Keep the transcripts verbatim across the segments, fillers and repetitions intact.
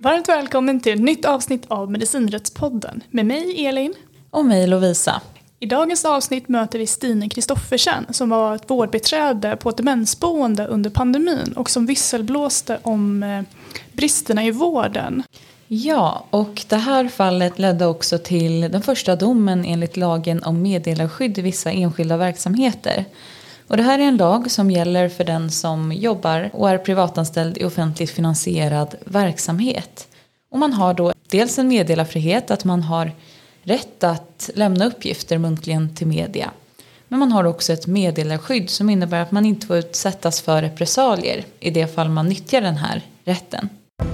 Varmt välkommen till ett nytt avsnitt av Medicinrättspodden med mig Elin och mig Lovisa. I dagens avsnitt möter vi Stine Kristoffersen som var ett vårdbiträde på ett demensboende under pandemin och som visselblåste om bristerna i vården. Ja, och det här fallet ledde också till den första domen enligt lagen om meddelarskydd i vissa enskilda verksamheter. Och det här är en lag som gäller för den som jobbar och är privatanställd i offentligt finansierad verksamhet. Och man har då dels en meddelarfrihet, att man har rätt att lämna uppgifter muntligen till media. Men man har också ett meddelarskydd som innebär att man inte får utsättas för repressalier i det fall man nyttjar den här rätten.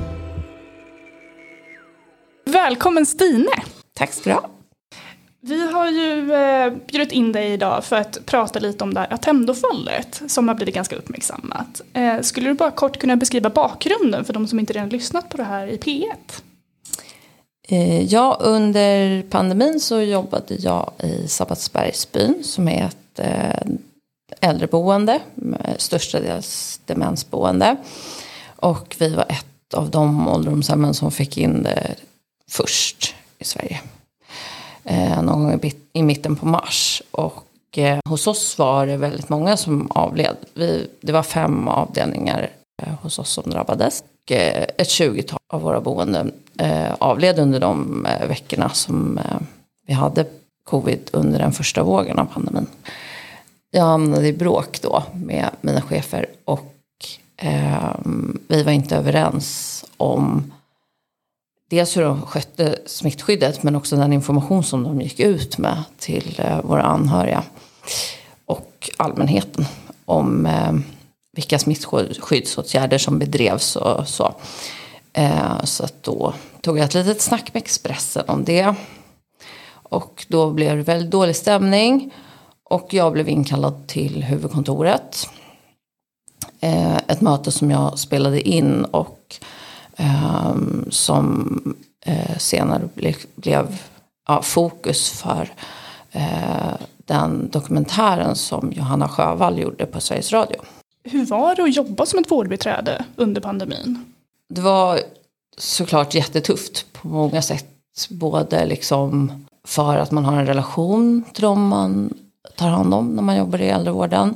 Välkommen Stine! Tack ska du ha. Vi har ju eh, bjudit in dig idag för att prata lite om det här Attendo-fallet som har blivit ganska uppmärksammat. Eh, skulle du bara kort kunna beskriva bakgrunden för de som inte redan lyssnat på det här i P ett? Eh, ja, under pandemin så jobbade jag i Sabbatsbergsbyn som är ett eh, äldreboende, störstadels demensboende. Och vi var ett av de ålderdomshemmen som fick in det först i Sverige. Eh, någon gång i, i mitten på mars. Och eh, hos oss var det väldigt många som avled. Vi, det var fem avdelningar eh, hos oss som drabbades. Och eh, ett tjugotal av våra boenden eh, avled under de eh, veckorna som eh, vi hade covid under den första vågen av pandemin. Jag hamnade i bråk då med mina chefer och eh, vi var inte överens om dels hur de skötte smittskyddet men också den information som de gick ut med till eh, våra anhöriga och allmänheten om eh, vilka smittskyddsåtgärder som bedrevs och så. Eh, så att då tog jag ett litet snack med Expressen om det. Och då blev det väldigt dålig stämning och jag blev inkallad till huvudkontoret. Eh, ett möte som jag spelade in och Um, som uh, senare ble, blev uh, fokus för uh, den dokumentären som Johanna Sjövall gjorde på Sveriges Radio. Hur var det att jobba som ett vårdbiträde under pandemin? Det var såklart jättetufft på många sätt. Både liksom för att man har en relation till dem man tar hand om när man jobbar i äldrevården.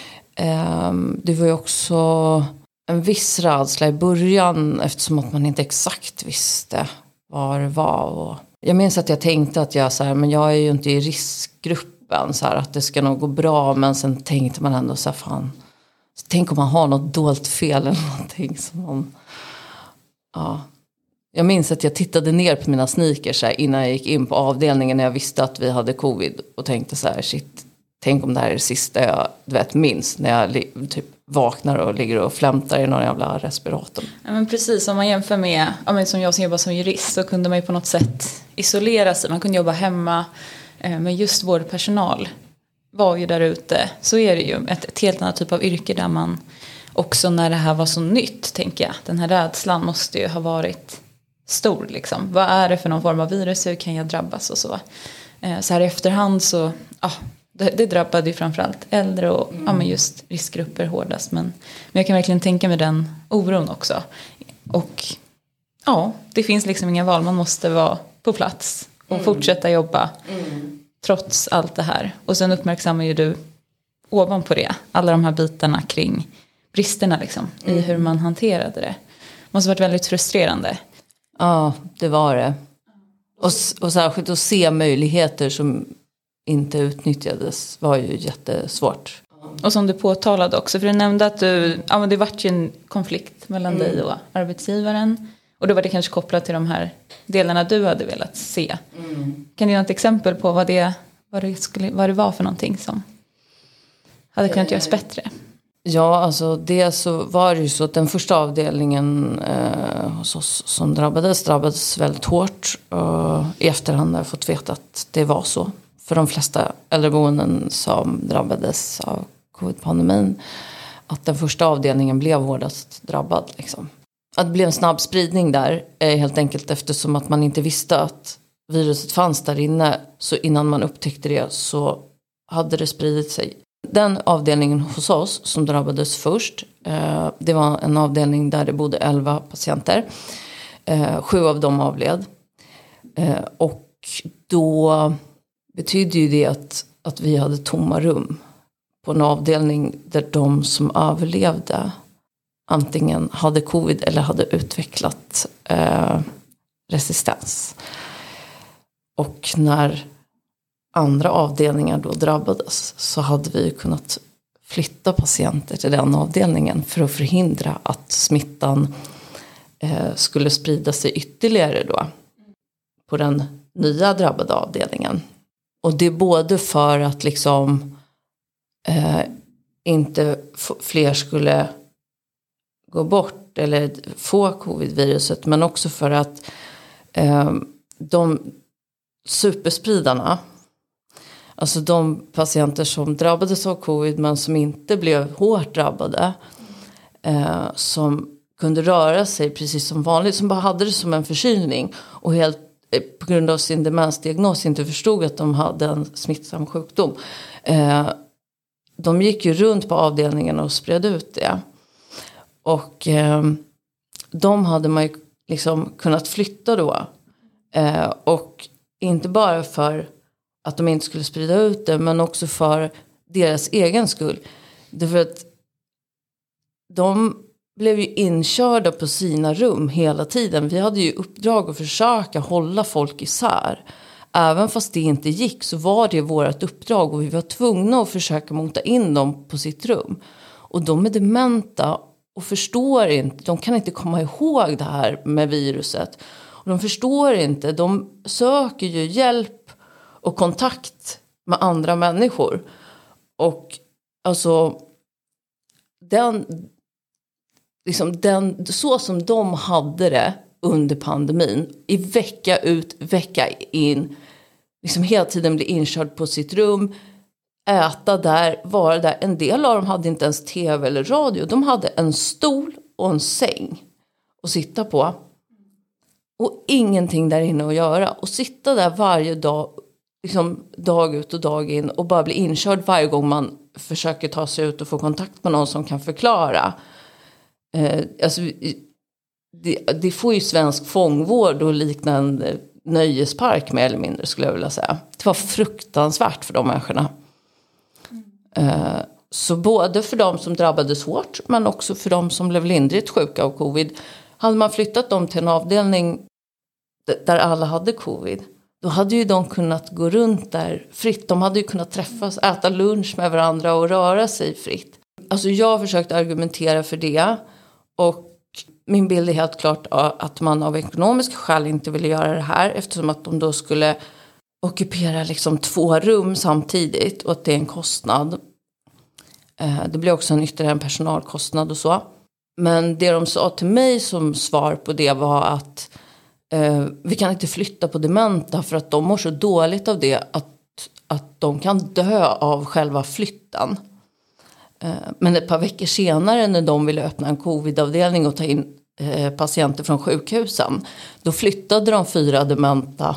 Um, det var ju också en viss rädsla i början eftersom att man inte exakt visste vad det var. Och jag minns att jag tänkte att jag så här, men jag är ju inte i riskgruppen så här, att det ska nog gå bra. Men sen tänkte man ändå så här, fan, tänk om man har något dolt fel eller någonting som man, ja. Jag minns att jag tittade ner på mina sneakers så här, innan jag gick in på avdelningen när jag visste att vi hade covid och tänkte så här, shit, tänk om det här är det sista jag du vet, minns när jag typ vaknar och ligger och flämtar i någon jävla respirator. Ja, men precis, om man jämför med, ja, men som jag som jobbar som jurist så kunde man ju på något sätt isolera sig. Man kunde jobba hemma, eh, men just vårdpersonal var ju där ute. Så är det ju ett, ett helt annat typ av yrke där man också när det här var så nytt, tänker jag. Den här rädslan måste ju ha varit stor liksom. Vad är det för någon form av virus? Hur kan jag drabbas och så? Eh, så här i efterhand så, ja. Det, det drabbade ju framförallt äldre och mm. ja, men just riskgrupper hårdast. Men, men jag kan verkligen tänka mig den oron också. Och ja, det finns liksom inga val. Man måste vara på plats och mm. fortsätta jobba mm. trots allt det här. Och sen uppmärksammar ju du ovanpå det alla de här bitarna kring bristerna liksom, mm. i hur man hanterade det. Det måste ha varit väldigt frustrerande. Ja, det var det. Och, och särskilt att se möjligheter som inte utnyttjades var ju jättesvårt. Och som du påtalade också, för du nämnde att du, ja, men det var ju en konflikt mellan mm. dig och arbetsgivaren. Och då var det kanske kopplat till de här delarna du hade velat se. Mm. Kan du ge ett exempel på vad det, vad, det skulle, vad det var för någonting som hade kunnat göras bättre? Ja, alltså det så var det ju så att den första avdelningen eh, hos oss som drabbades, drabbades väldigt hårt. Och i efterhand har jag fått veta att det var så. För de flesta äldreboenden som drabbades av covid-pandemin. Att den första avdelningen blev hårdast drabbad. Liksom. Att det blev en snabb spridning där. Är helt enkelt eftersom att man inte visste att viruset fanns där inne. Så innan man upptäckte det så hade det spridit sig. Den avdelningen hos oss som drabbades först. Eh, det var en avdelning där det bodde elva patienter. Eh, sju av dem avled. Eh, och då betydde ju det att, att vi hade tomma rum på en avdelning där de som överlevde antingen hade covid eller hade utvecklat eh, resistens. Och när andra avdelningar då drabbades så hade vi kunnat flytta patienter till den avdelningen för att förhindra att smittan eh, skulle sprida sig ytterligare då på den nya drabbade avdelningen. Och det är både för att liksom eh, inte f- fler skulle gå bort eller få covid-viruset, men också för att eh, de superspridarna, alltså de patienter som drabbades av covid men som inte blev hårt drabbade, eh, som kunde röra sig precis som vanligt, som bara hade det som en förkylning och helt eh, på grund av sin demensdiagnos inte förstod att de hade en smittsam sjukdom. Eh, de gick ju runt på avdelningen och spred ut det. Och eh, de hade man ju liksom kunnat flytta då. Eh, och inte bara för att de inte skulle sprida ut det, men också för deras egen skull. Därför att de blev ju inkörda på sina rum hela tiden. Vi hade ju uppdrag att försöka hålla folk isär. Även fast det inte gick så var det vårt uppdrag och vi var tvungna att försöka mota in dem på sitt rum. Och de är dementa och förstår inte, de kan inte komma ihåg det här med viruset. Och de förstår inte, de söker ju hjälp och kontakt med andra människor. Och alltså den, liksom den, så som de hade det under pandemin, i vecka ut, vecka in, liksom hela tiden bli inkörd på sitt rum, äta där, vara där. En del av dem hade inte ens tv eller radio. De hade en stol och en säng att sitta på. Och ingenting där inne att göra. Och sitta där varje dag, liksom dag ut och dag in. Och bara bli inkörd varje gång man försöker ta sig ut och få kontakt med någon som kan förklara. Eh, alltså, det, det får ju svensk fångvård och liknande nöjespark mer eller mindre, skulle jag vilja säga. Det var fruktansvärt för de människorna. Mm. Så både för de som drabbades hårt, men också för de som blev lindrigt sjuka av covid. Hade man flyttat dem till en avdelning där alla hade covid, då hade ju de kunnat gå runt där fritt. De hade ju kunnat träffas, äta lunch med varandra och röra sig fritt. Alltså jag har försökt argumentera för det. Och min bild är helt klart att man av ekonomiska skäl inte ville göra det här. Eftersom att de då skulle ockupera liksom två rum samtidigt. Och att det är en kostnad. Det blir också en ytterligare en personalkostnad och så. Men det de sa till mig som svar på det var att eh, vi kan inte flytta på dementa för att de mår så dåligt av det att, att de kan dö av själva flytten. Eh, men ett par veckor senare när de ville öppna en covid-avdelning och ta in eh, patienter från sjukhusen, då flyttade de fyra dementa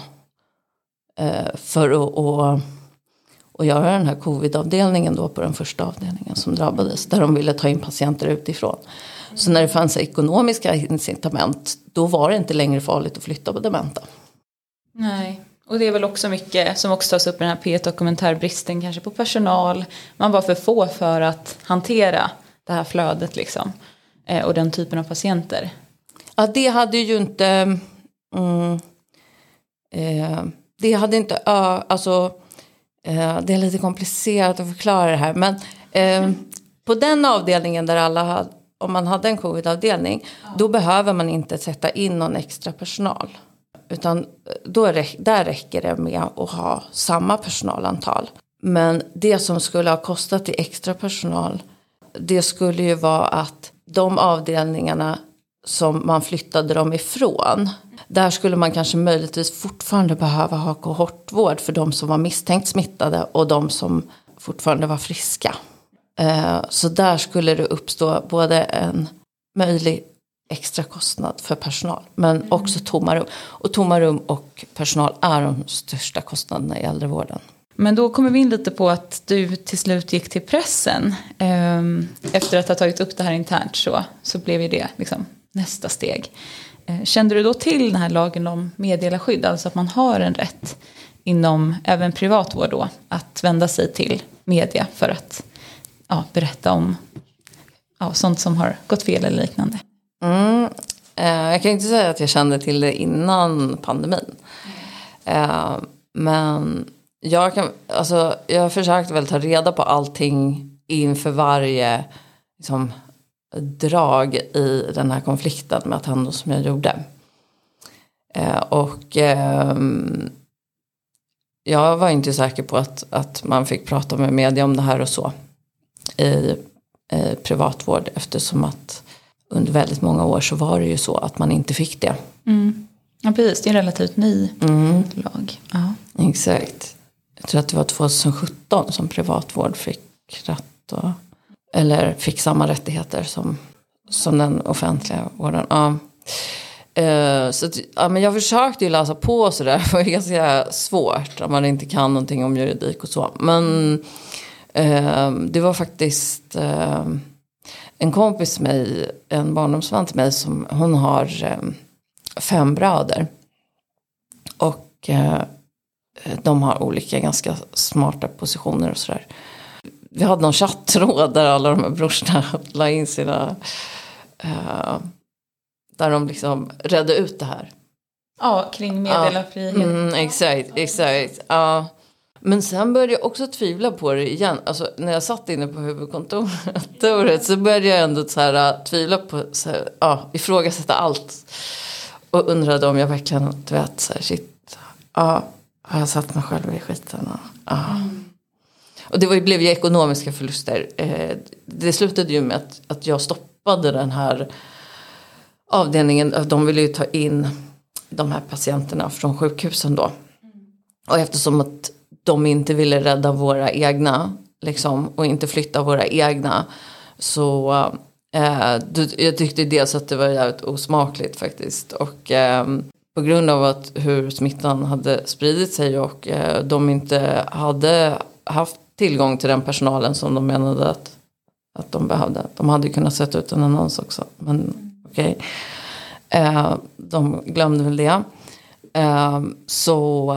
eh, för att och, och göra den här covid-avdelningen då på den första avdelningen som drabbades, där de ville ta in patienter utifrån. Så när det fanns ekonomiska incitament, då var det inte längre farligt att flytta på dementa. Nej, och det är väl också mycket som också tas upp i den här P ett-dokumentärbristen kanske på personal. Man var för få för att hantera det här flödet liksom. Eh, och den typen av patienter. Ja, det hade ju inte... Mm, eh, det hade inte... Uh, alltså, eh, det är lite komplicerat att förklara det här. Men eh, på den avdelningen där alla hade... Om man hade en covid-avdelning, ja. Då behöver man inte sätta in någon extra personal. Utan då är det, där räcker det med att ha samma personalantal. Men det som skulle ha kostat i extra personal, det skulle ju vara att de avdelningarna som man flyttade dem ifrån, där skulle man kanske möjligtvis fortfarande behöva ha kohortvård för de som var misstänkt smittade och de som fortfarande var friska. Så där skulle det uppstå både en möjlig extra kostnad för personal, men mm. också tomma rum. Och tomma rum och personal är de största kostnaderna i äldrevården. Men då kommer vi in lite på att du till slut gick till pressen. Efter att ha tagit upp det här internt så, så blev ju det liksom nästa steg. Kände du då till den här lagen om meddelarskydd, alltså att man har en rätt inom även privatvård då att vända sig till media för att ja, berätta om ja, sånt som har gått fel eller liknande? Mm, eh, jag kan inte säga att jag kände till det innan pandemin. Eh, men jag, kan, alltså, jag försökte väl ta reda på allting inför varje liksom, drag i den här konflikten med Attendo som jag gjorde. Eh, och eh, jag var inte säker på att, att man fick prata med media om det här och så i, i privatvård, eftersom att under väldigt många år så var det ju så att man inte fick det. Mm. Ja, precis. Det är en relativt ny mm. lag. Ja. Exakt. Jag tror att det var tjugohundrasjutton som privatvård fick rätt och, eller fick samma rättigheter som, som den offentliga vården. Ja. Uh, så att, ja, men jag försökte ju läsa på så där. Det var ganska svårt om man inte kan någonting om juridik och så. Men uh, det var faktiskt uh, en kompis med mig, en barndomsvän till mig, som hon har uh, fem bröder. Och uh, de har olika ganska smarta positioner och sådär. Vi hade någon chattråd där alla de här brorsorna la in sina... Uh, där de liksom redde ut det här. Ja, kring meddelarfrihet. Ja, mm, exakt, exakt. Ja. Men sen började jag också tvivla på det igen. Alltså, när jag satt inne på huvudkontoret så började jag ändå så här, tvivla på, så här, ja, ifrågasätta allt. Och undrade om jag verkligen, du vet, så här, shit, ja, har jag satt mig själv i skiten? Ja. Mm. Och det var, blev ju ekonomiska förluster. Eh, det slutade ju med att, att jag stoppade den här avdelningen. De ville ju ta in de här patienterna från sjukhusen då. Och eftersom att de inte ville rädda våra egna liksom, och inte flytta våra egna, så eh, jag tyckte dels att det var jävligt osmakligt faktiskt. Och eh, på grund av att hur smittan hade spridit sig och eh, de inte hade haft tillgång till den personalen som de menade att, att de behövde. De hade ju kunnat sätta ut en annons också, men okej. Okay. Eh, de glömde väl det. Eh, så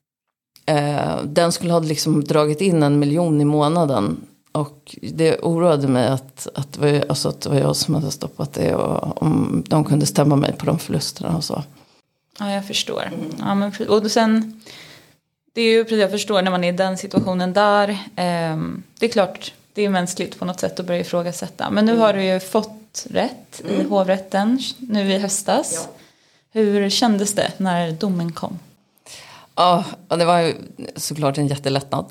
eh, den skulle ha liksom dragit in en miljon i månaden. Och det oroade mig att, att, det var, alltså att det var jag som hade stoppat det. Och om de kunde stämma mig på de förlusterna och så. Ja, jag förstår. Ja, men, och sen, det är ju precis, jag förstår när man är i den situationen där. Eh, det är klart, det är mänskligt på något sätt att börja ifrågasätta. Men nu har du ju fått rätt i mm. hovrätten nu i höstas. Ja. Hur kändes det när domen kom? Ja, det var ju såklart en jättelättnad.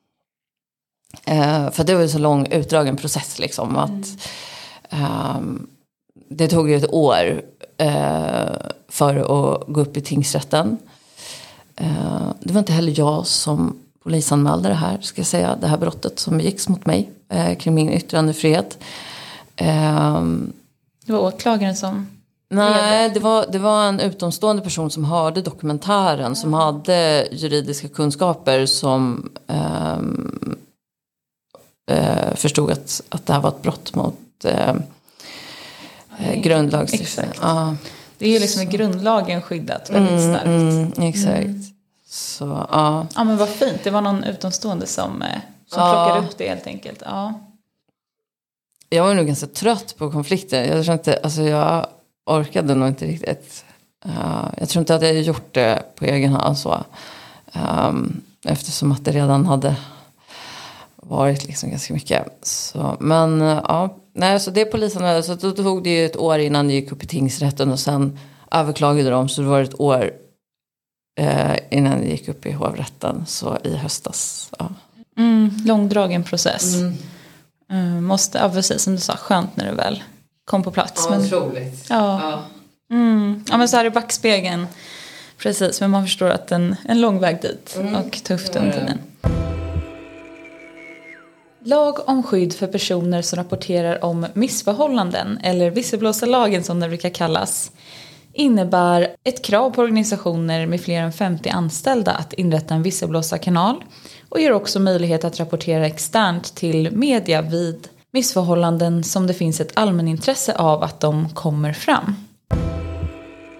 Eh, för det var ju så lång utdragen process liksom. Mm. Att, eh, det tog ju ett år eh, för att gå upp i tingsrätten. Eh, det var inte heller jag som polisanmälde det här, ska jag säga. Det här brottet som begicks mot mig eh, kring min yttrandefrihet. Eh, det var åklagaren som... Nej, det var, det var en utomstående person som hörde dokumentären. Mm. Som hade juridiska kunskaper som eh, eh, förstod att, att det här var ett brott mot eh, eh, grundlagstiftningen. Exakt. Ah. Det är ju liksom i grundlagen skyddat väldigt mm, starkt. Mm, exakt. Mm. Så, ja. Ja, men vad fint. Det var någon utomstående som, som ja. plockade upp det helt enkelt. Ja. Jag var nog ganska trött på konflikten. Jag tror inte, alltså jag orkade nog inte riktigt. Uh, jag tror inte att jag gjort det på egen hand så. Um, eftersom att det redan hade varit liksom ganska mycket. Så, men uh, ja, nej, så det polisen, så då tog det ju ett år innan det gick upp i tingsrätten och sen överklagade de, så det var ett år uh, innan det gick upp i hovrätten, så i höstas. Ja. Mm, långdragen process. Mm. Uh, måste, ja, precis som du sa, skönt när det väl kom på plats. Ja, men, otroligt. Ja. Ja. Mm, ja, men så här i backspegeln. Precis, men man förstår att en, en lång väg dit mm. och tufft under tiden. Lag om skydd för personer som rapporterar om missförhållanden, eller visselblåsarlagen som det brukar kallas, innebär ett krav på organisationer med fler än femtio anställda att inrätta en visselblåsarkanal och ger också möjlighet att rapportera externt till media vid missförhållanden som det finns ett allmänintresse av att de kommer fram.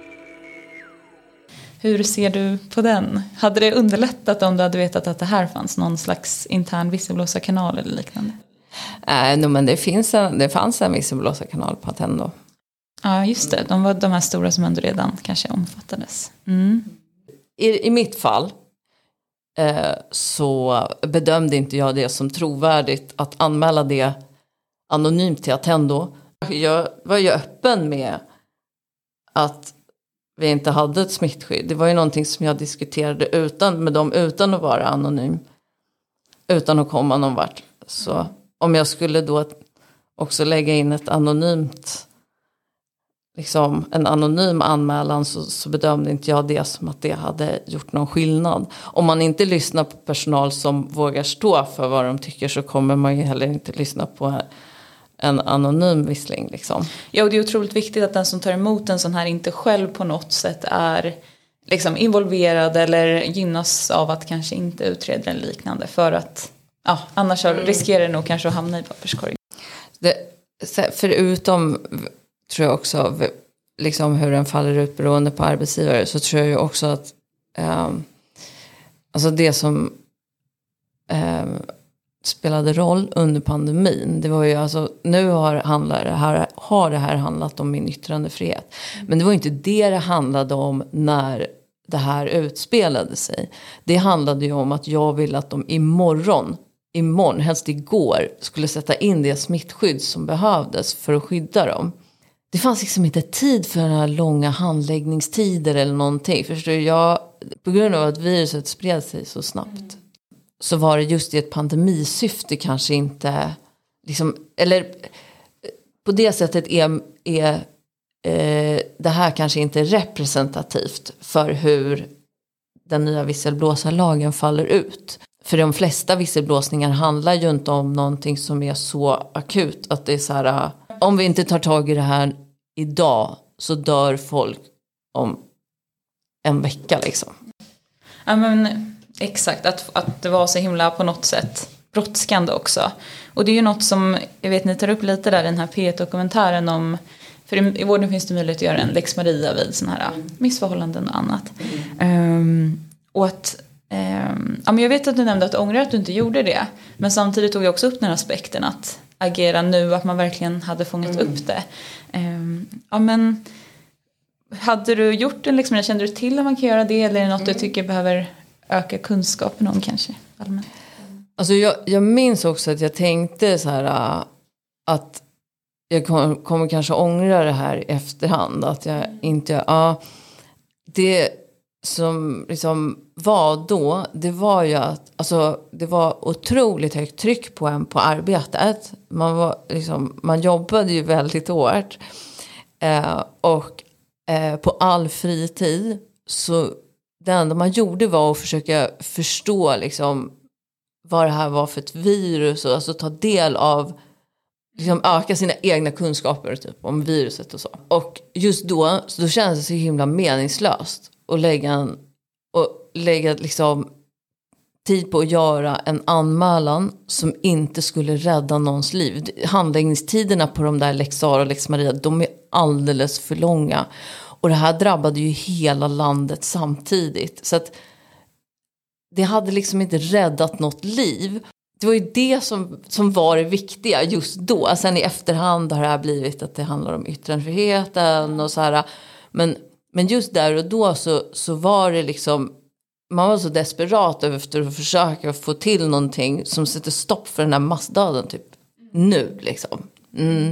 Hur ser du på den? Hade det underlättat om du hade vetat att det här fanns någon slags intern visselblåsarkanal eller liknande? Nej, äh, no, men det, finns en, det fanns en visselblåsarkanal på Attendo. Ja, just det. De var de här stora som ändå redan kanske omfattades. Mm. I, I mitt fall eh, så bedömde inte jag det som trovärdigt att anmäla det anonymt till Attendo. Jag var ju öppen med att vi inte hade ett smittskydd. Det var ju någonting som jag diskuterade utan, med dem utan att vara anonym. Utan att komma någon vart. Så om jag skulle då också lägga in ett anonymt, liksom en anonym anmälan, så, så bedömde inte jag det som att det hade gjort någon skillnad. Om man inte lyssnar på personal som vågar stå för vad de tycker, så kommer man ju heller inte lyssna på en anonym vissling liksom. Ja, och det är otroligt viktigt att den som tar emot en sån här inte själv på något sätt är liksom involverad eller gynnas av att kanske inte utreda eller liknande, för att ja, annars mm. riskerar det nog kanske att hamna i papperskorgen. Det, förutom tror jag också liksom hur den faller ut beroende på arbetsgivare, så tror jag ju också att um, alltså det som um, spelade roll under pandemin, det var ju alltså, nu har, handlar det här, har det här handlat om min yttrandefrihet. Mm. Men det var inte det det handlade om när det här utspelade sig. Det handlade ju om att jag ville att de imorgon, imorgon, helst igår, skulle sätta in det smittskydd som behövdes för att skydda dem. Det fanns liksom inte tid för den här långa handläggningstider eller någonting. Förstår jag, på grund av att viruset spred sig så snabbt. Mm. Så var det just i ett pandemisyfte kanske inte, liksom, eller på det sättet är, är eh, det här kanske inte representativt för hur den nya visselblåsarlagen faller ut. För de flesta visselblåsningar handlar ju inte om någonting som är så akut att det är så här, om vi inte tar tag i det här idag så dör folk om en vecka liksom. Ja, men exakt, att, att det var så himla på något sätt brådskande också. Och det är ju något som, jag vet ni tar upp lite där, den här P ett-dokumentären om, för i, i vården finns det möjlighet att göra en Lex Maria vid såna här mm. missförhållanden och annat. Mm. Um, och att, um, ja, men jag vet att du nämnde att du ångrar att du inte gjorde det, men samtidigt tog jag också upp den aspekten att agera nu, att man verkligen hade fångat mm. upp det. Um, ja, men hade du gjort en Lex Maria, kände du till att man kan göra det, eller är det något mm. du tycker behöver öka kunskapen om kanske allmänt? Alltså jag, jag minns också att jag tänkte så här att jag kommer, kommer kanske ångra det här i efterhand, att jag inte, ja, det som liksom var då, det var ju att alltså det var otroligt högt tryck på en på arbetet. Man var liksom, man jobbade ju väldigt hårt eh, och eh, på all fritid så det enda man gjorde var att försöka förstå liksom vad det här var för ett virus, och alltså ta del av, liksom öka sina egna kunskaper typ om viruset och så. Och just då, så då kändes det så himla meningslöst att lägga en, och lägga liksom tid på att göra en anmälan som inte skulle rädda någons liv. Handläggningstiderna på de där Lex Sarah och Lex Maria, de är alldeles för långa. Och det här drabbade ju hela landet samtidigt. Så att det hade liksom inte räddat något liv. Det var ju det som, som var det viktiga just då. Sen i efterhand har det här blivit att det handlar om yttrandefriheten och så här. Men, men just där och då så, så var det liksom, man var så desperat efter att försöka få till någonting som sätter stopp för den här massdöden typ nu liksom. Mm.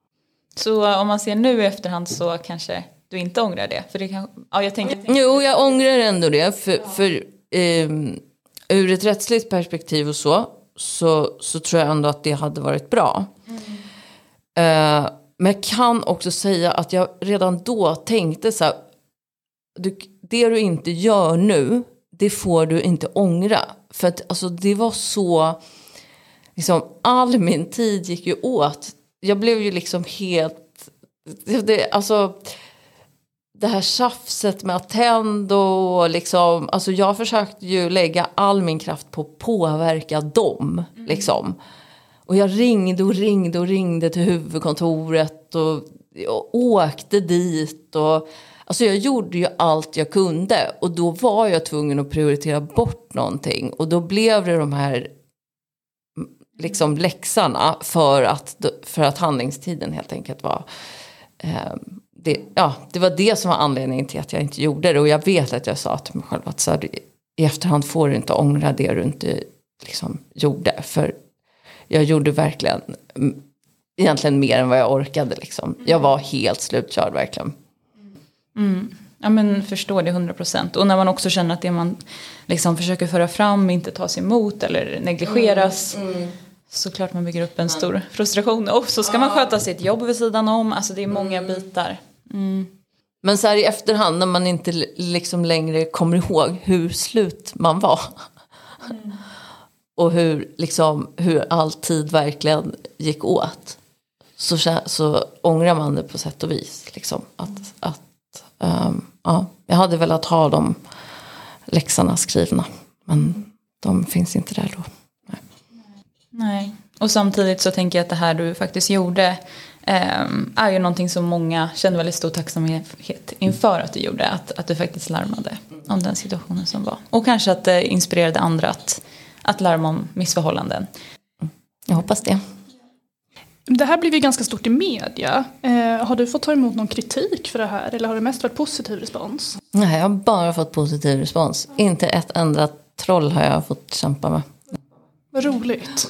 Så om man ser nu i efterhand så kanske du inte ångrar det? För det kan, ja, jag tänker, jag tänker. Jo, jag ångrar ändå det. För, ja. för eh, ur ett rättsligt perspektiv och så, så, så tror jag ändå att det hade varit bra. Mm. Eh, men jag kan också säga att jag redan då tänkte så här, du, det du inte gör nu, det får du inte ångra. För att alltså, det var så, liksom, all min tid gick ju åt. Jag blev ju liksom helt, det, alltså det här tjafset med Attendo och liksom, alltså jag försökte ju lägga all min kraft på att påverka dem mm. liksom. Och jag ringde och ringde och ringde till huvudkontoret och, och åkte dit och Alltså jag gjorde ju allt jag kunde. Och då var jag tvungen att prioritera bort någonting. Och då blev det de här liksom läxarna. För att, för att handlingstiden helt enkelt var... Eh, det, ja, det var det som var anledningen till att jag inte gjorde det. Och jag vet att jag sa till mig själv att så här, i efterhand får du inte ångra det du inte liksom gjorde. För jag gjorde verkligen... Egentligen mer än vad jag orkade liksom. Jag var helt slutkörd verkligen. Mm. Ja men förstår det hundra procent. Och när man också känner att det man liksom försöker föra fram inte tas emot eller negligeras. Mm. Mm. Så klart man bygger upp en stor frustration. Och så ska man sköta sitt jobb vid sidan om. Alltså det är många mm. bitar. Mm. Men så här i efterhand när man inte liksom längre kommer ihåg hur slut man var. Mm. Och hur, liksom, hur all tid verkligen gick åt. Så, så ångrar man det på sätt och vis. Liksom, att, att, um, ja, jag hade velat ha de läxarna skrivna. Men de finns inte där då. Nej. Nej. Och samtidigt så tänker jag att det här du faktiskt gjorde um, är ju någonting som många känner väldigt stor tacksamhet inför att du gjorde. Att, att du faktiskt larmade om den situationen som var. Och kanske att det inspirerade andra att, att larma om missförhållanden. Jag hoppas det. Det här blev ju ganska stort i media. Eh, har du fått ta emot någon kritik för det här? Eller har det mest varit positiv respons? Nej, jag har bara fått positiv respons. Inte ett enda troll har jag fått kämpa med. Vad roligt.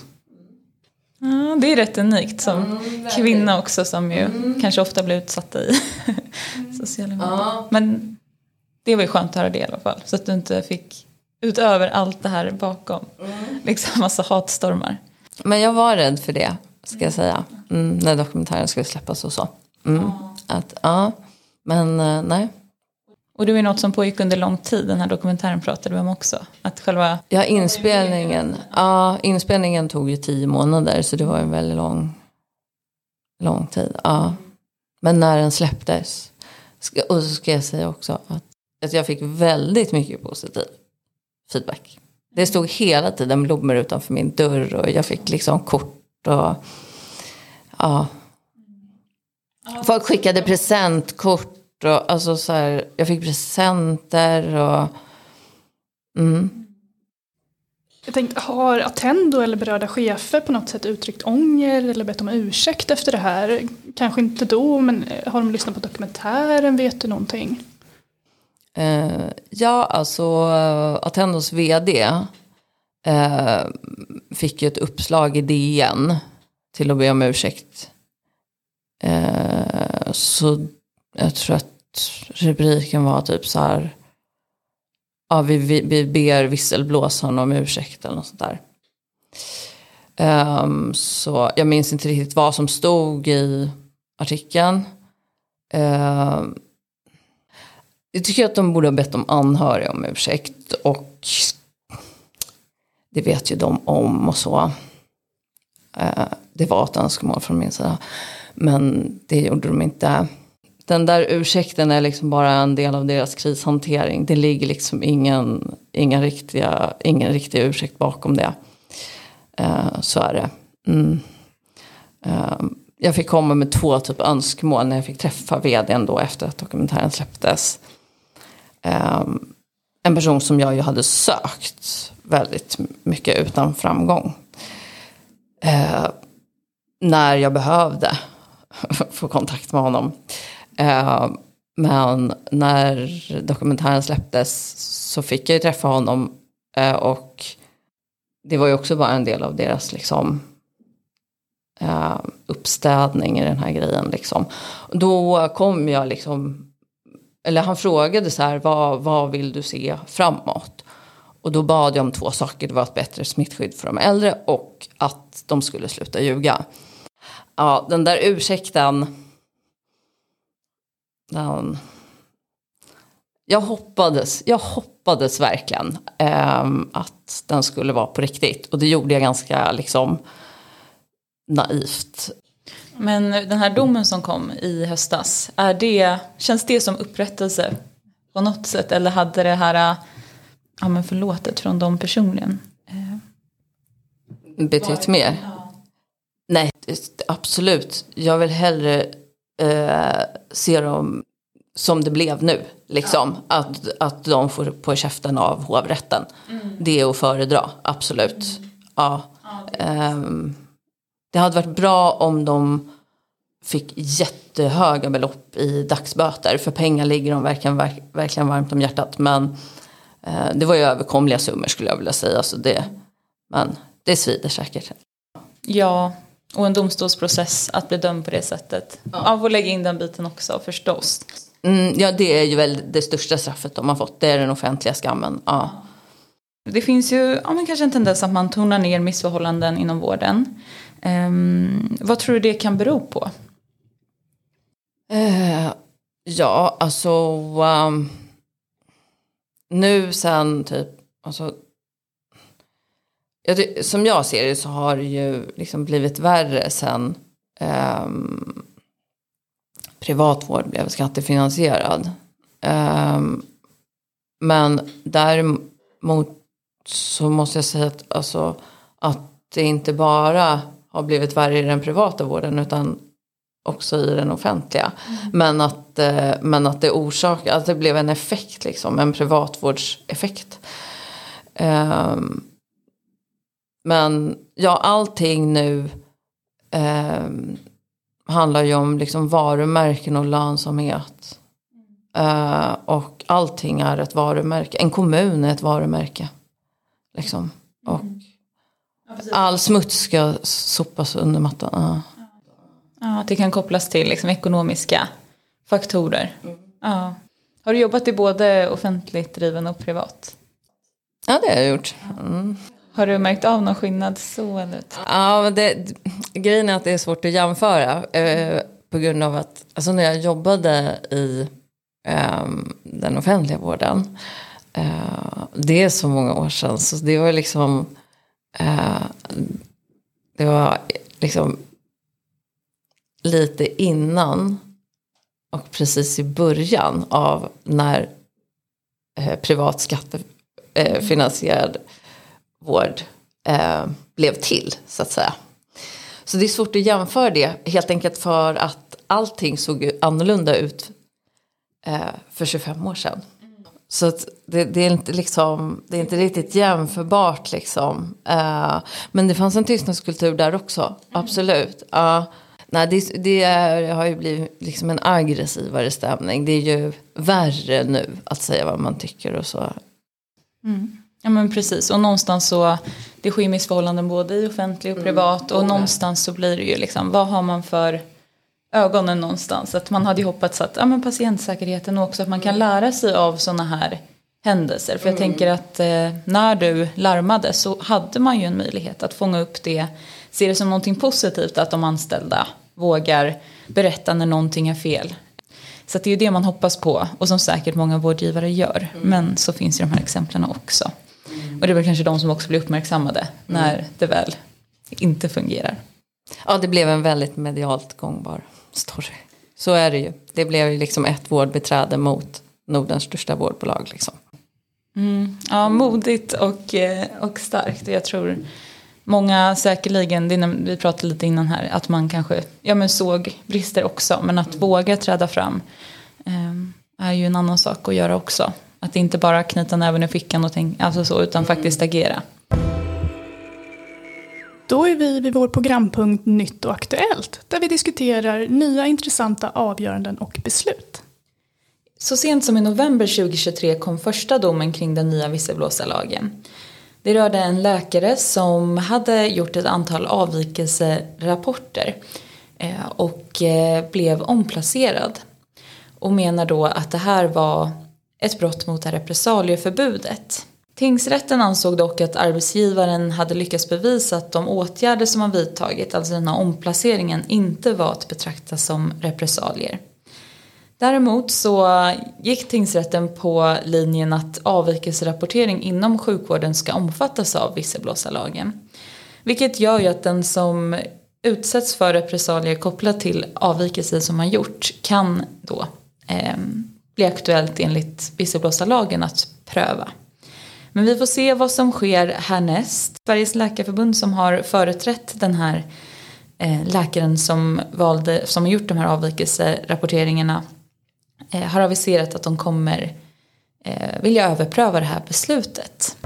Ja, det är rätt unikt som mm, kvinna också som ju mm. kanske ofta blir utsatta i sociala medier. Ja. Men det var ju skönt att höra det i alla fall. Så att du inte fick utöver allt det här bakom. Mm. Liksom massa hatstormar. Men jag var rädd för det. Ska jag säga. Mm, när dokumentären skulle släppas och så. Mm. Ja. Att, ja. Men uh, nej. Och det var något som pågick under lång tid. Den här dokumentären pratade vi om också. Att själva... Ja, inspelningen. Ja, inspelningen tog ju tio månader. Så det var en väldigt lång, lång tid. Ja. Men när den släpptes. Och så ska jag säga också att, att jag fick väldigt mycket positiv feedback. Det stod hela tiden blommor utanför min dörr. Och jag fick liksom kort. Och, ja. Folk skickade presentkort och, alltså så här, jag fick presenter och mm. Jag tänkte, har Attendo eller berörda chefer på något sätt uttryckt ånger eller bett om ursäkt efter det här? Kanske inte då, men har de lyssnat på dokumentären? Vet du någonting? Uh, ja, alltså Attendos vd uh, fick ju ett uppslag i D N till att be om ursäkt. Uh, så jag tror att rubriken var typ så här: ja, vi, vi, vi ber visselblåsaren om ursäkt eller något sånt där. Um, så jag minns inte riktigt vad som stod i artikeln. Uh, jag tycker att de borde ha bett om anhöriga om ursäkt. Och det vet ju de om och så. Uh, det var ett önskemål från min sida. Men det gjorde de inte. Den där ursäkten är liksom bara en del av deras krishantering. Det ligger liksom ingen, ingen, riktiga, ingen riktig ursäkt bakom det. Uh, så är det. Mm. Uh, jag fick komma med två typ önskemål när jag fick träffa vdn då efter att dokumentären släpptes. Uh, en person som jag ju hade sökt väldigt mycket utan framgång. Uh, när jag behövde få kontakt med honom. Uh, men när dokumentären släpptes så fick jag ju träffa honom. Uh, och det var ju också bara en del av deras liksom, uh, uppstädning i den här grejen. Liksom. Då kom jag liksom, eller han frågade så här, vad, vad vill du se framåt? Och då bad jag om två saker. Det var ett bättre smittskydd för de äldre och att de skulle sluta ljuga. Ja, den där ursäkten... Den, jag hoppades, jag hoppades verkligen eh, att den skulle vara på riktigt. Och det gjorde jag ganska liksom naivt. Men den här domen som kom i höstas, är det, känns det som upprättelse på något sätt? Eller hade det här, ja men förlåtet från dem personligen eh, betytt mer? Ja. Nej, absolut. Jag vill hellre eh, se dem som det blev nu. Liksom, ja. att, att de får på käften av hovrätten. Mm. Det är att föredra, absolut. Mm. Ja. Ja, um, det hade varit bra om de fick jättehöga belopp i dagsböter. För pengar ligger de verkligen, verk, verkligen varmt om hjärtat. Men uh, det var ju överkomliga summor skulle jag vilja säga. Så det, men det svider säkert. Ja, och en domstolsprocess att bli dömd på det sättet. Ja, ja får lägga in den biten också förstås. Mm, ja, det är ju väl det största straffet de har fått. Det är den offentliga skammen. Ja. Det finns ju ja, men kanske en tendens att man tonar ner missförhållanden inom vården. Um, vad tror du det kan bero på? Uh, ja, alltså um, nu sen typ alltså, ja, det, som jag ser det så har det ju liksom blivit värre sen um, privatvård blev skattefinansierad. Um, men däremot så måste jag säga att, alltså, att det inte bara har blivit värre i den privata vården utan också i den offentliga. Mm. Men, att, men att det orsakar, att det blev en effekt liksom, en privatvårdseffekt. Um, men ja, allting nu um, handlar ju om liksom varumärken och lönsamhet. Uh, och allting är ett varumärke. En kommun är ett varumärke. Liksom. Och mm. ja, all smuts ska sopas under mattan. Uh. Ja, att det kan kopplas till liksom, ekonomiska faktorer. Mm. Ja. Har du jobbat i både offentligt driven och privat? Ja, det har jag gjort. Mm. Har du märkt av någon skillnad så? Eller? Ja, men det, grejen är att det är svårt att jämföra. Eh, på grund av att alltså när jag jobbade i eh, den offentliga vården. Eh, det är så många år sedan. Så det var liksom... Eh, det var liksom... lite innan och precis i början av när eh, privat skattefinansierad eh, vård eh, blev till, så att säga. Så det är svårt att jämföra det helt enkelt för att allting såg annorlunda ut eh, för tjugofem år sedan. Så att det, det är inte liksom, det är inte riktigt jämförbart liksom. Eh, men det fanns en tystnadskultur där också, absolut. Ja. Uh, Nej, det, det är, har ju blivit liksom en aggressivare stämning. Det är ju värre nu att säga vad man tycker och så. Mm. Ja, men precis. Och någonstans så, det sker missförhållanden både i offentlig och privat. Och mm. någonstans så blir det ju liksom, vad har man för ögonen någonstans? Att man hade ju hoppats att, ja men patientsäkerheten och också att man kan lära sig av sådana här händelser. För jag mm. tänker att eh, när du larmade så hade man ju en möjlighet att fånga upp det. Ser det som någonting positivt att de anställda vågar berätta när någonting är fel. Så att det är ju det man hoppas på. Och som säkert många vårdgivare gör. Mm. Men så finns ju de här exemplen också. Mm. Och det är väl kanske de som också blir uppmärksammade. Mm. När det väl inte fungerar. Ja, det blev en väldigt medialt gångbar story. Så är det ju. Det blev ju liksom ett vårdbiträde mot Nordens största vårdbolag liksom. Mm. Ja, modigt och, och starkt. Och jag tror... Många säkerligen, det vi pratade lite innan här, att man kanske ja, men såg brister också. Men att mm. våga träda fram eh, är ju en annan sak att göra också. Att inte bara knyta näven i fickan och tänka, alltså så, utan mm. faktiskt agera. Då är vi vid vår programpunkt Nytt och aktuellt. Där vi diskuterar nya intressanta avgöranden och beslut. Så sent som i november tjugohundratjugotre kom första domen kring den nya visselblåsarlagen. Det rörde en läkare som hade gjort ett antal avvikelserapporter och blev omplacerad. Och menar då att det här var ett brott mot det repressalieförbudet. Tingsrätten ansåg dock att arbetsgivaren hade lyckats bevisa att de åtgärder som han vidtagit, alltså den här omplaceringen, inte var att betrakta som repressalier. Däremot så gick tingsrätten på linjen att avvikelserapportering inom sjukvården ska omfattas av visselblåsarlagen. Vilket gör ju att den som utsätts för repressalier kopplat till avvikelser som man gjort kan då eh, bli aktuellt enligt visselblåsarlagen att pröva. Men vi får se vad som sker härnäst. Sveriges läkarförbund som har företrätt den här eh, läkaren som, valde, som har gjort de här avvikelserapporteringarna eh, har aviserat att de kommer eh, vilja överpröva det här beslutet.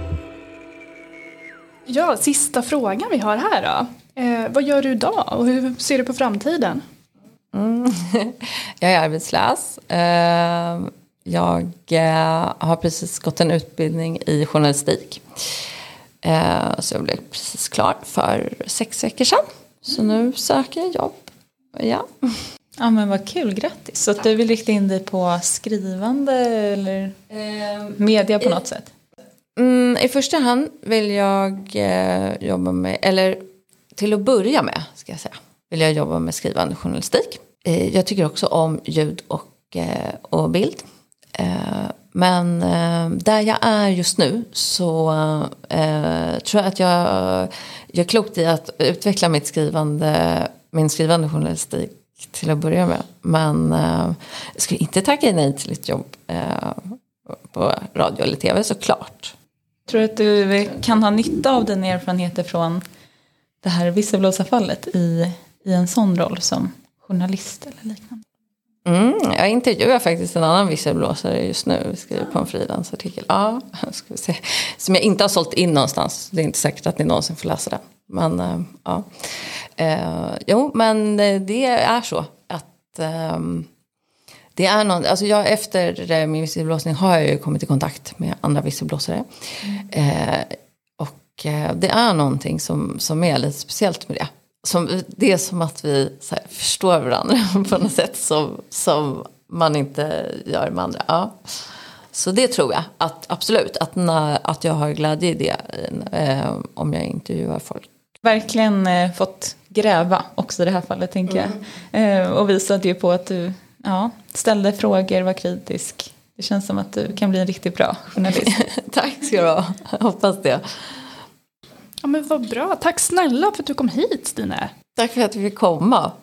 Ja, sista frågan vi har här då. Eh, vad gör du idag och hur ser du på framtiden? Mm. Jag är arbetslös. Uh, jag uh, har precis gått en utbildning i journalistik. Uh, så jag blev precis klar för sex veckor sedan. Så nu söker jag jobb. Ja. Ja, men vad kul, grattis. Så att du vill rikta in dig på skrivande eller uh, media på något sätt? Mm, I första hand vill jag uh, jobba med, eller till att börja med ska jag säga, vill jag jobba med skrivande journalistik. Uh, jag tycker också om ljud och, uh, och bild. Uh, men uh, där jag är just nu så uh, tror jag att jag gör klokt i att utveckla mitt skrivande, min skrivande journalistik till att börja med. Men uh, jag skulle inte tacka nej till ett jobb uh, på radio eller tv såklart. Tror du att du kan ha nytta av dina erfarenheter från det här visselblåsarfallet i, i en sån roll som journalist eller liknande? Mm, jag intervjuar faktiskt en annan visselblåsare just nu. Vi skriver på en frilansartikel. Ja, ska vi se. Som jag inte har sålt in någonstans. Det är inte säkert att ni någonsin får läsa den. Men uh, ja. Uh, jo, men det är så att um, det är någon, alltså jag efter min visselblåsning har jag ju kommit i kontakt med andra visselblåsare. Mm. Uh, och uh, det är någonting som, som är lite speciellt med det. Som, det är som att vi så här, förstår varandra på något sätt som, som man inte gör med andra. Ja. Så det tror jag, att absolut, att, när, att jag har glädje i det eh, om jag intervjuar folk. Verkligen eh, fått gräva också i det här fallet, tänker mm. jag. Eh, och visade ju på att du ja, ställde frågor, var kritisk. Det känns som att du kan bli en riktigt bra journalist. Tack ska du ha, hoppas det. Ja, men vad bra. Tack snälla för att du kom hit, Stine. Tack för att vi fick komma.